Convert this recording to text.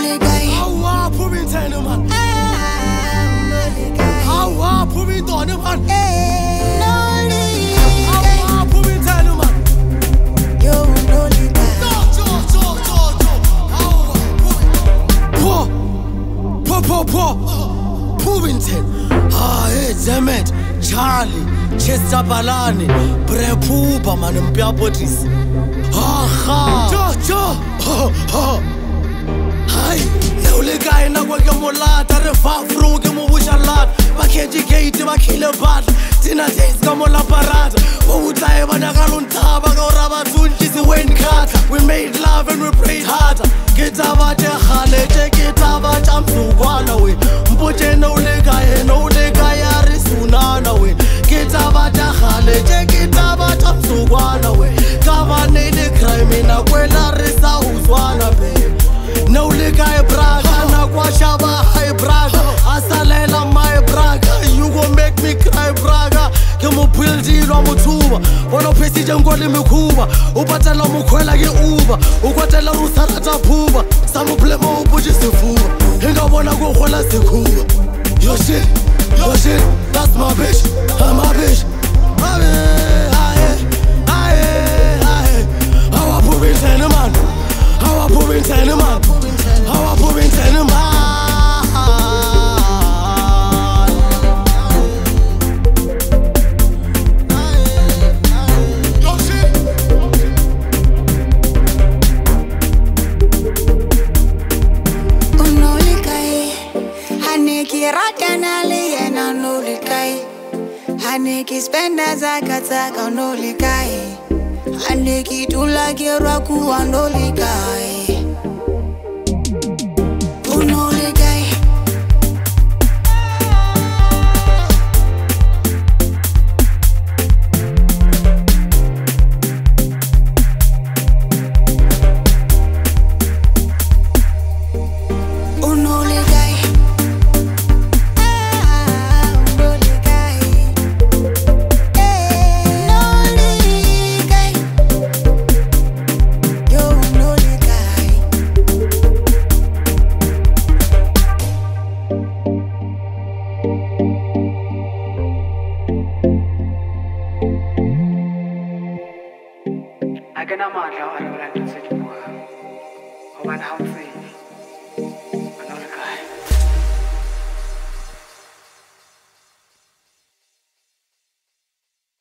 Hawa proving ten man. Hawa proving don man. Hawa proving ten man. Yo no liga. Po. Proving ten. Ah, hey, Zemet, Charlie, Chester Balani, Brepuba man Mpiapotis. Ha. Jo. Hai, eu legai na kwa molata re fa fru ke mo bushalat ba kheji gate ba khile batla tina days ka mo la parata o utlae bana ka lontaba ka ora ba tsunti se wen khata we made love and we prayed harder ke taba te khale te ke taba tsa msukwana we mpote no legai ya re sunana we ke taba ta khale te ke taba tsa msukwana we ka ba ne le crime na kwela re sa uzwana be no liga braga na kwa shaba high braga asalela my braga you gon make me cry braga ke mo buildi lo mothuba bona phesi jengole mekhuba o patela mokhwela ke uba o kwatela rusara tsa phuba sa mo blema o botse sefuba henga bona go gola sekhuba yo shit that's my bitch I'm my bitch how I put it in the man how I put it in the man how I put it in the man Haneki spenda zakataka nolikai Haneki tulagirwa kuwa nolikai Unolikai I can imagine how I don't like to say,